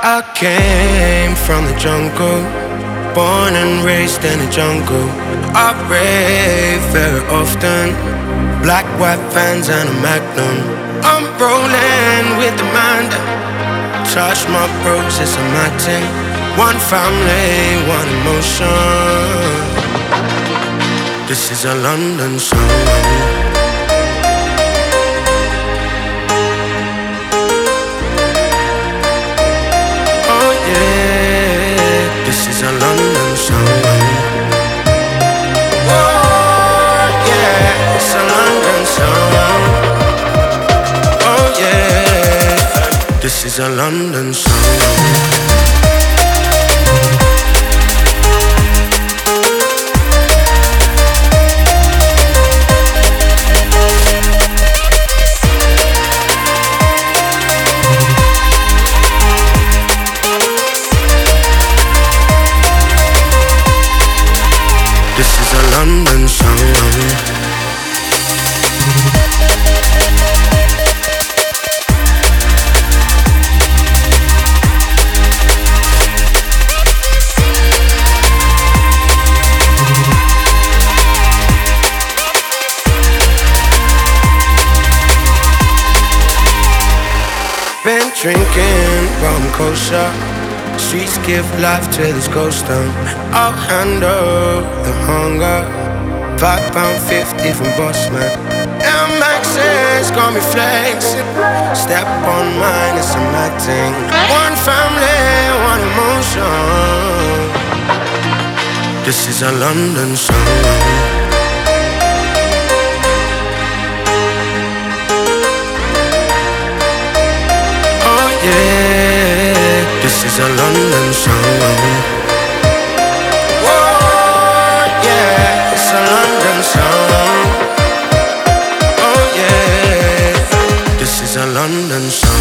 I came from the jungle, born and raised in the jungle. I rave very often, black, white fans and a magnum. I'm rolling with the man that touch my bros, it's a my thing. One family, one emotion. This is a London song. This is a London song. Oh yeah, it's a London song. Oh yeah, this is a London song. This is a London song. Been drinking rum kosher. Streets give life to this ghost town. I'll handle the hunger. £5.50 from Bossman. MX's got me flexing. Step on mine, it's a mad thing. One family, one emotion. This is a London song. Yeah, this is a London song. Whoa, yeah, it's a London song. Oh yeah, this is a London song.